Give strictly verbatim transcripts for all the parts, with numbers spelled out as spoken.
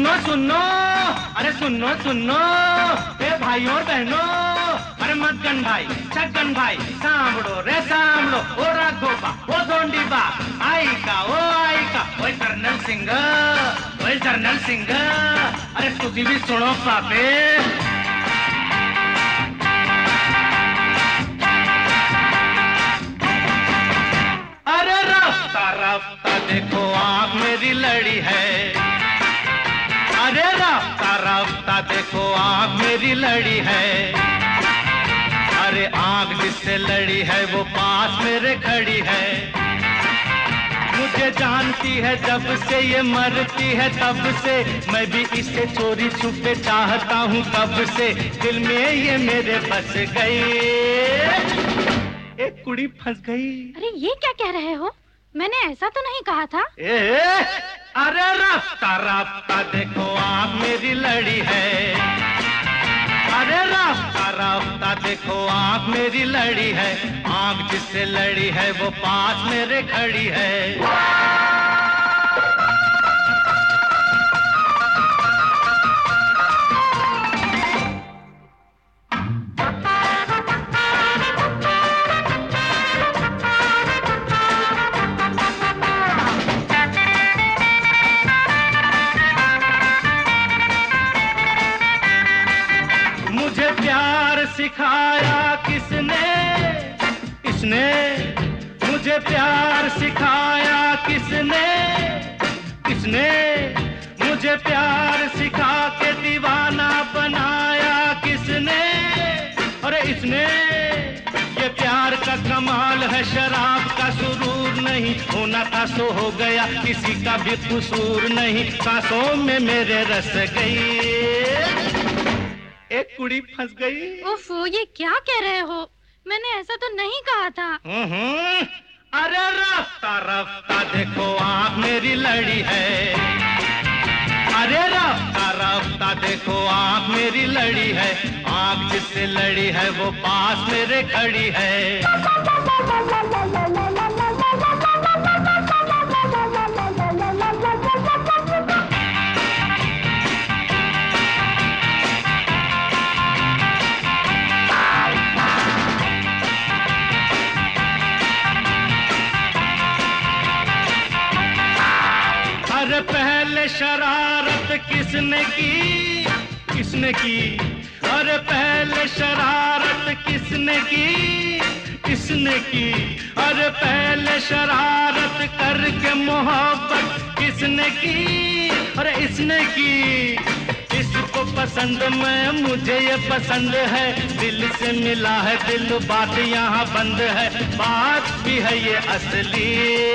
सुनो सुनो, अरे सुनो सुनो, ए भाइयों और बहनों, अरे मदगन भाई, छगन भाई, सांभड़ो रे सांभड़ो, ओ राघोबा, ओ दोंडीबा, आई का, ओ आई का, ओए कर्नल सिंह, ओए कर्नल सिंह, अरे तुझी भी सुनो पापे। अरे रफ्ता रफ्ता देखो आँख मेरी लड़ी है, अरे रफ्ता रफ्ता देखो आँख मेरी लड़ी है, अरे आँख जिससे लड़ी है वो पास मेरे खड़ी है, मुझे जानती है जब से ये मरती है तब से, मैं भी इसे चोरी छुपे चाहता हूँ कब से, दिल में ये मेरे बस गई, एक कुड़ी फंस गई। अरे ये क्या कह रहे हो, मैंने ऐसा तो नहीं कहा था। ए, अरे रफ्ता रफ्ता देखो आँख मेरी लड़ी है, अरे रफ्ता रफ्ता देखो आँख मेरी लड़ी है, आँख जिससे लड़ी है वो पास मेरे खड़ी है। मुझे प्यार सिखाया किसने, किसने मुझे प्यार सिखाया किसने, किसने मुझे प्यार सिखा के दीवाना बनाया किसने, अरे इसने, ये प्यार का कमाल है शराब का सुरूर नहीं, होना था सो हो गया किसी का भी कसूर नहीं, सांसों में मेरे रस गई, एक कुड़ी फंस गई। उफ, ये क्या कह रहे हो, मैंने ऐसा तो नहीं कहा था। अरे रफ्ता रफ्ता देखो आँख मेरी लड़ी है, अरे रफ्ता रफ्ता देखो आँख मेरी लड़ी है, आँख जिससे लड़ी है वो पास मेरे खड़ी है। अरे पहले शरारत किसने की, किसने की, अरे पहले शरारत किसने की, किसने की, अरे पहले शरारत करके मोहब्बत किसने की, अरे इसने की, इसको पसंद मैं, मुझे ये पसंद है, दिल से मिला है दिल, बात यहाँ बंद है, बात भी है ये असली।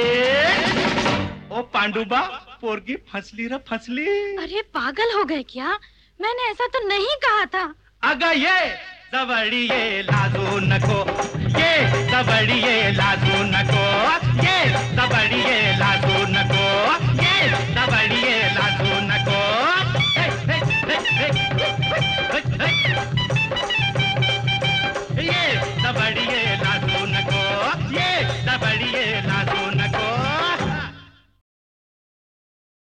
ओ पांडुबा, पोरगी फंसली रे फंसली। अरे पागल हो गए क्या, मैंने ऐसा तो नहीं कहा था। अगर ये दबड़ी ये लादू नको, ये दबड़ी ये लादू नको, ये दबड़ी ये लादू नको, ये दबड़ी ये लादू नको।